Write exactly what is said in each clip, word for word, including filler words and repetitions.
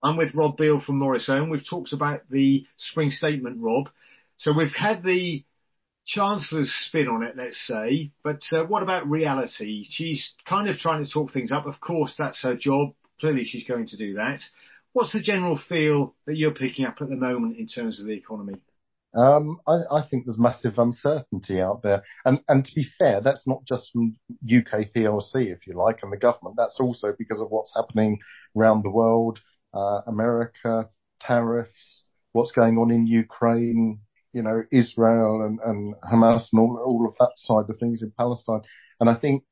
I'm with Rob Beale from Morrisone. We've talked about the spring statement, Rob. So we've had the Chancellor's spin on it, let's say, but uh, what about reality? She's kind of trying to talk things up. Of course, that's her job. Clearly, she's going to do that. What's the general feel that you're picking up at the moment in terms of the economy? Um, I, I think there's massive uncertainty out there. And, and to be fair, that's not just from U K P L C, if you like, and the government. That's also because of what's happening around the world, uh, America, tariffs, what's going on in Ukraine, you know, Israel and, and Hamas and all, all of that side of things in Palestine. And I think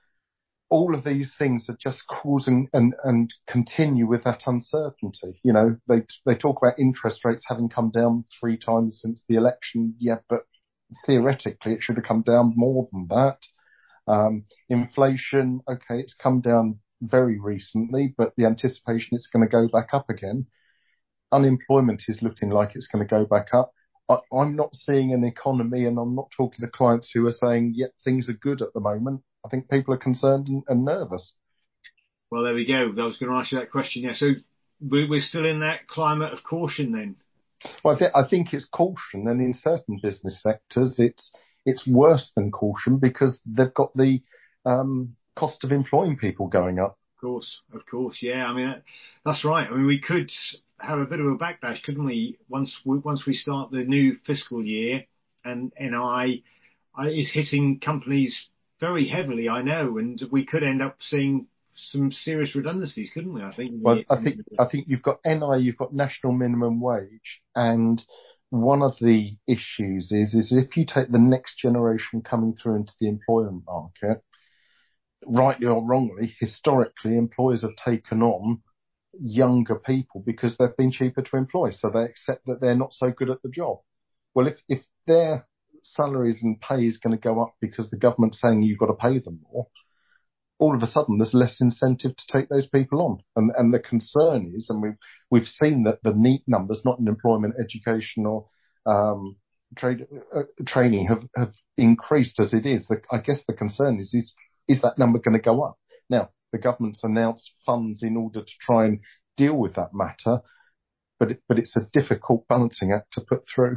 all of these things are just causing and, and continue with that uncertainty. You know, they, they talk about interest rates having come down three times since the election. Yeah, but theoretically it should have come down more than that. Um, inflation, okay, it's come down very recently, but the anticipation it's going to go back up again. Unemployment is looking like it's going to go back up. I, I'm not seeing an economy, and I'm not talking to clients who are saying, yeah, things are good at the moment. I think people are concerned and, and nervous. Well, there we go. I was going to ask you that question. Yeah. So we- we're still in that climate of caution then. Well, I, th- I think it's caution, and in certain business sectors, it's it's worse than caution because they've got the um, cost of employing people going up. Of course, of course. Yeah. I mean, that- that's right. I mean, we could have a bit of a backlash, couldn't we? Once we, once we start the new fiscal year and N I is hitting companies very heavily, I know, and we could end up seeing some serious redundancies, couldn't we? I think. Well, I think I think you've got N I, you've got national minimum wage, and one of the issues is is if you take the next generation coming through into the employment market, rightly or wrongly, historically, employers have taken on younger people because they've been cheaper to employ, so they accept that they're not so good at the job. Well, if if their salaries and pay is going to go up because the government's saying you've got to pay them more, all of a sudden there's less incentive to take those people on. And and the concern is, and we've we've seen that the NEET numbers, not in employment, education or um, trade uh, training, have have increased as it is. The, I guess the concern is is is that number going to go up? Now the government's announced funds in order to try and deal with that matter, but it, but it's a difficult balancing act to put through.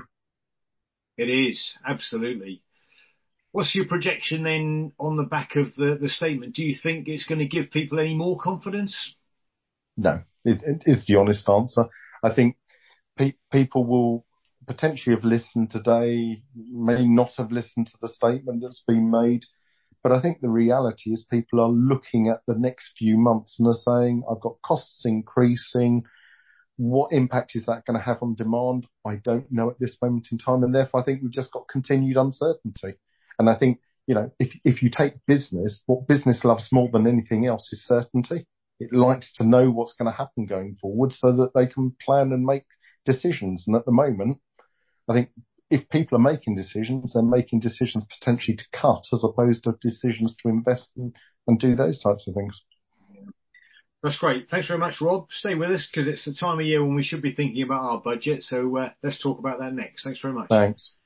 It is, absolutely. What's your projection then on the back of the, the statement? Do you think it's going to give people any more confidence? No, it, it is the honest answer. I think pe- people will potentially have listened today, may not have listened to the statement that's been made. But I think the reality is people are looking at the next few months and are saying, I've got costs increasing. What impact is that going to have on demand? I don't know at this moment in time. And therefore, I think we've just got continued uncertainty. And I think, you know, if, if you take business, what business loves more than anything else is certainty. It likes to know what's going to happen going forward so that they can plan and make decisions. And at the moment, I think if people are making decisions, they're making decisions potentially to cut as opposed to decisions to invest and, and do those types of things. That's great. Thanks very much, Rob. Stay with us because it's the time of year when we should be thinking about our budget. So uh, let's talk about that next. Thanks very much. Thanks.